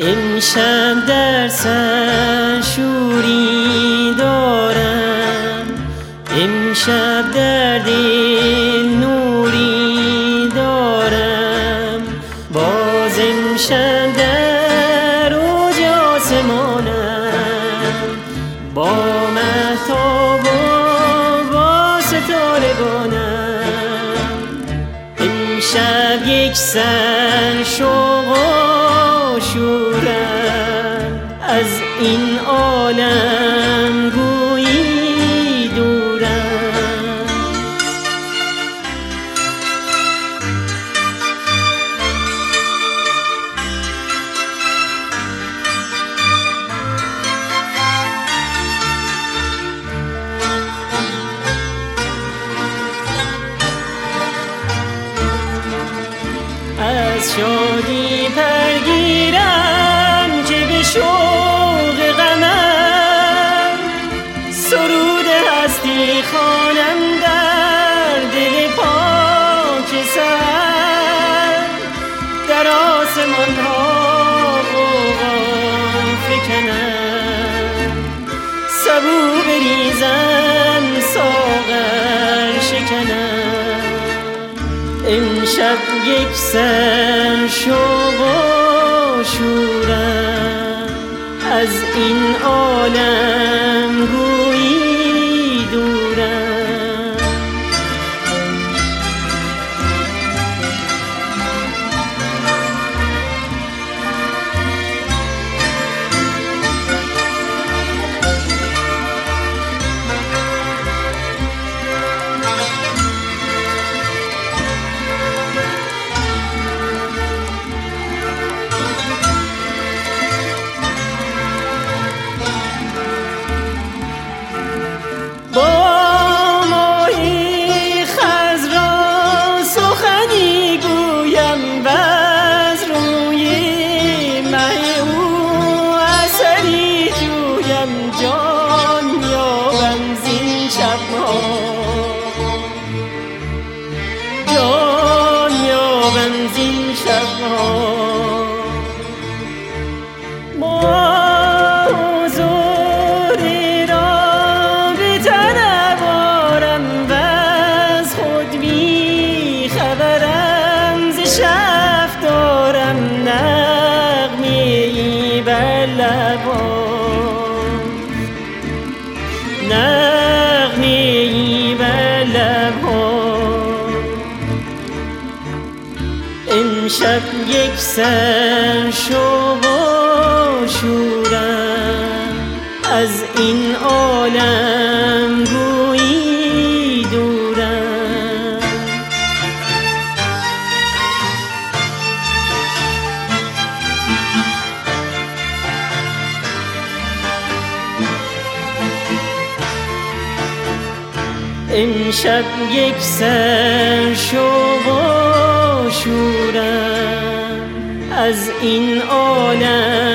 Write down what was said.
امشب در سر شوری دارم، امشب در دل نوری دارم، باز امشب در اوج آسمانم، با مهتاب و با ستارگانم. امشب یک سر شوق و شورم، از این عالم گویی دورم. از شادی پرگیرم که به شوق غمم، سرود هستی خوانم در دل پاک سحر. در آسمان ها غوغا فکنم، سبو بریزم ساغر شکنم. امشب یک سر شوق و شورم، از این عالم گویی دورم. موضوعی را به طلب آرم و از خود بی خبرم، ز شف دارم نغمه‌ای بر لبان، نغمه‌ای بر لبان. امشب یک سر شوق و شورم، از این عالم گویی دورم. امشب یک سر شوق و شورم، از این عالم